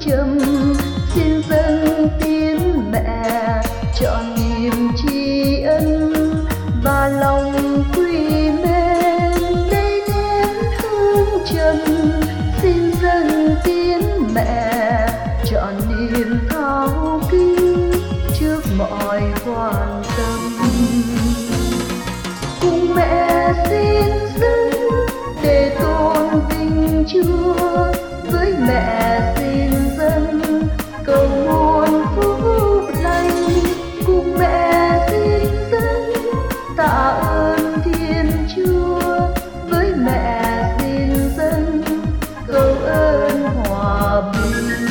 trầm xin dâng tiếng mẹ trọn niềm tri ân và lòng quy mến. Đây nén hương trầm xin dâng tiếng mẹ trọn niềm thao kính trước mọi quan tâm. Cùng mẹ xin dâng để tôn vinh Chúa, với mẹ xin dâng cầu nguồn phúc lành. Cùng mẹ xin dâng tạ ơn Thiên Chúa, với mẹ xin dâng cầu ơn hòa bình.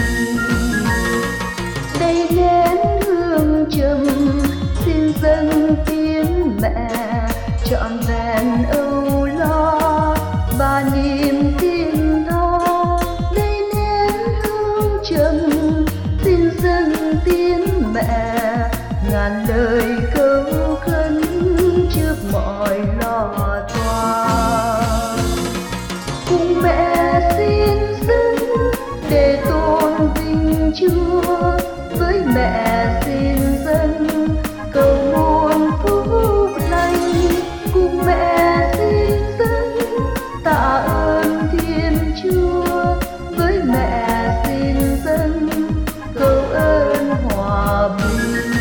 Đây nén hương trầm xin dâng tiếng mẹ trọn vẹn âu lo và niềm tin tha. Đây nén hương trầm xin dâng tiếng mẹ ngàn lời câu khấn trước mọi lo toan. Cùng mẹ xin dâng để tôn vinh Chúa, với mẹ xin dâng cầu nguồn phúc lành. Cùng mẹ xin dâng tạ ơn Thiên Chúa, với mẹ xin dâng cầu ơn hòa bình.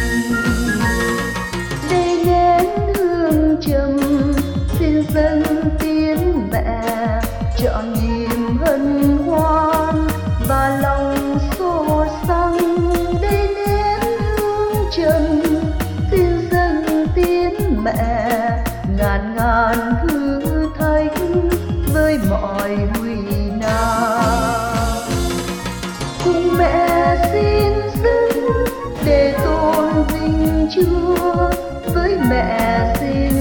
Đây nén hương trầm xin dâng tiếng mẹ trọn niềm hân hoan và lòng xô xăng. Đây nén hương trầm xin dâng tiếng mẹ ngàn ngàn hư thánh với mọi nguy nan. Cùng mẹ xin dâng để tôn vinh Chúa, với mẹ xin